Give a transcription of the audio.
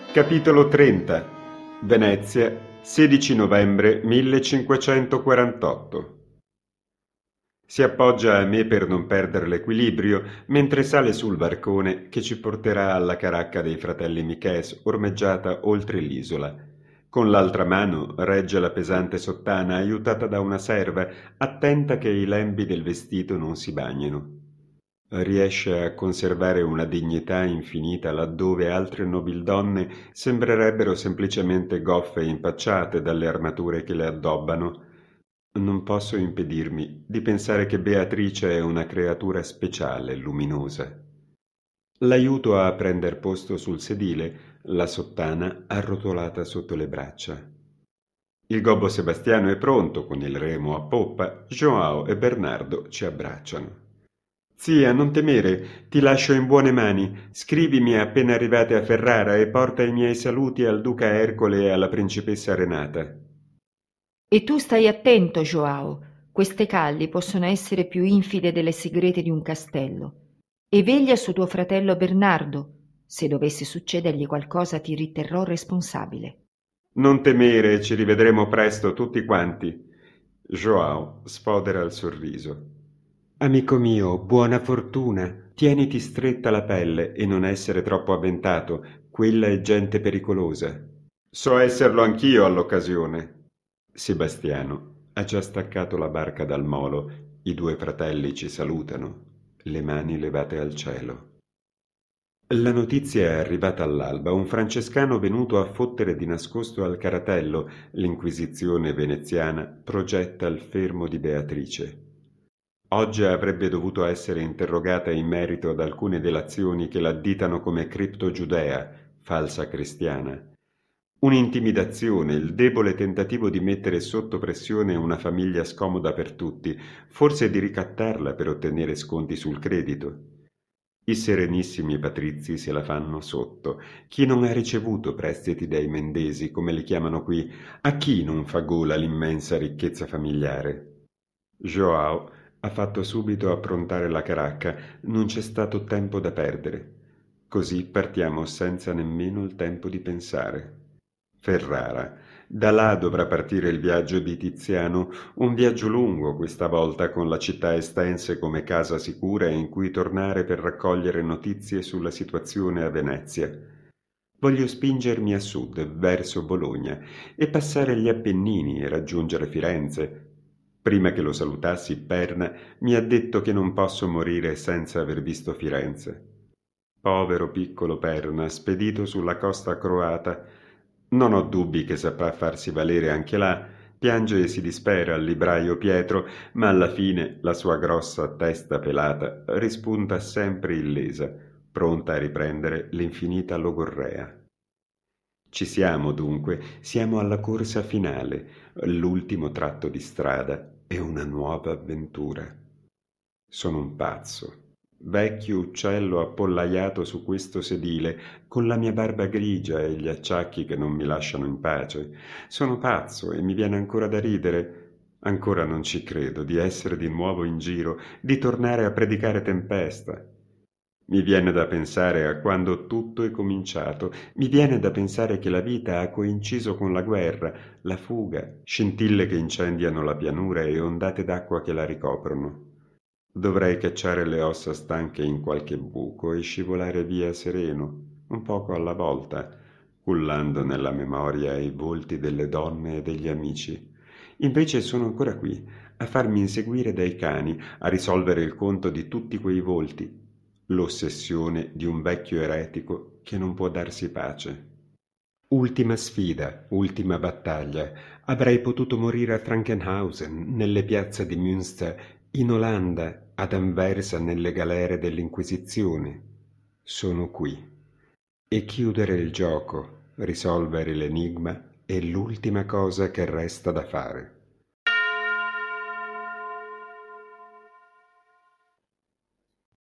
Capitolo 30. Venezia, 16 novembre 1548. Si appoggia a me per non perdere l'equilibrio mentre sale sul barcone che ci porterà alla caracca dei fratelli Michès, ormeggiata oltre l'isola. Con l'altra mano regge la pesante sottana aiutata da una serva, attenta che i lembi del vestito non si bagnino. Riesce a conservare una dignità infinita laddove altre nobildonne sembrerebbero semplicemente goffe e impacciate dalle armature che le addobbano. Non posso impedirmi di pensare che Beatrice è una creatura speciale, luminosa. L'aiuto a prender posto sul sedile, la sottana arrotolata sotto le braccia. Il gobbo Sebastiano è pronto con il remo a poppa, Joao e Bernardo ci abbracciano. Zia, non temere, ti lascio in buone mani. Scrivimi appena arrivate a Ferrara e porta i miei saluti al duca Ercole e alla principessa Renata. E tu stai attento, Joao. Queste calli possono essere più infide delle segrete di un castello. E veglia su tuo fratello Bernardo. Se dovesse succedergli qualcosa ti riterrò responsabile. Non temere, ci rivedremo presto tutti quanti. Joao sfodera il sorriso. Amico mio, buona fortuna. Tieniti stretta la pelle e non essere troppo avventato. Quella è gente pericolosa. So esserlo anch'io all'occasione. Sebastiano ha già staccato la barca dal molo. I due fratelli ci salutano, le mani levate al cielo. La notizia è arrivata all'alba. Un francescano venuto a fottere di nascosto al caratello l'inquisizione veneziana progetta il fermo di Beatrice. Oggi avrebbe dovuto essere interrogata in merito ad alcune delazioni che l'additano come criptogiudea, falsa cristiana. Un'intimidazione, il debole tentativo di mettere sotto pressione una famiglia scomoda per tutti, forse di ricattarla per ottenere sconti sul credito. I serenissimi patrizi se la fanno sotto. Chi non ha ricevuto prestiti dai mendesi, come li chiamano qui, a chi non fa gola l'immensa ricchezza familiare? Joao ha fatto subito approntare la caracca, non c'è stato tempo da perdere. Così partiamo senza nemmeno il tempo di pensare. Ferrara. Da là dovrà partire il viaggio di Tiziano, un viaggio lungo questa volta con la città estense come casa sicura in cui tornare per raccogliere notizie sulla situazione a Venezia. Voglio spingermi a sud, verso Bologna, e passare gli Appennini e raggiungere Firenze. Prima che lo salutassi, Perna mi ha detto che non posso morire senza aver visto Firenze. Povero piccolo Perna, spedito sulla costa croata. Non ho dubbi che saprà farsi valere anche là. Piange e si dispera il libraio Pietro, ma alla fine la sua grossa testa pelata rispunta sempre illesa, pronta a riprendere l'infinita logorrea. Ci siamo dunque, siamo alla corsa finale, l'ultimo tratto di strada e una nuova avventura. Sono un pazzo, vecchio uccello appollaiato su questo sedile, con la mia barba grigia e gli acciacchi che non mi lasciano in pace. Sono pazzo e mi viene ancora da ridere. Ancora non ci credo di essere di nuovo in giro, di tornare a predicare tempesta. Mi viene da pensare a quando tutto è cominciato, mi viene da pensare che la vita ha coinciso con la guerra, la fuga, scintille che incendiano la pianura e ondate d'acqua che la ricoprono. Dovrei cacciare le ossa stanche in qualche buco e scivolare via sereno, un poco alla volta, cullando nella memoria i volti delle donne e degli amici. Invece sono ancora qui, a farmi inseguire dai cani, a risolvere il conto di tutti quei volti, l'ossessione di un vecchio eretico che non può darsi pace. Ultima sfida, ultima battaglia. Avrei potuto morire a Frankenhausen, nelle piazze di Münster, in Olanda, ad Anversa, nelle galere dell'Inquisizione. Sono qui. E chiudere il gioco, risolvere l'enigma, è l'ultima cosa che resta da fare.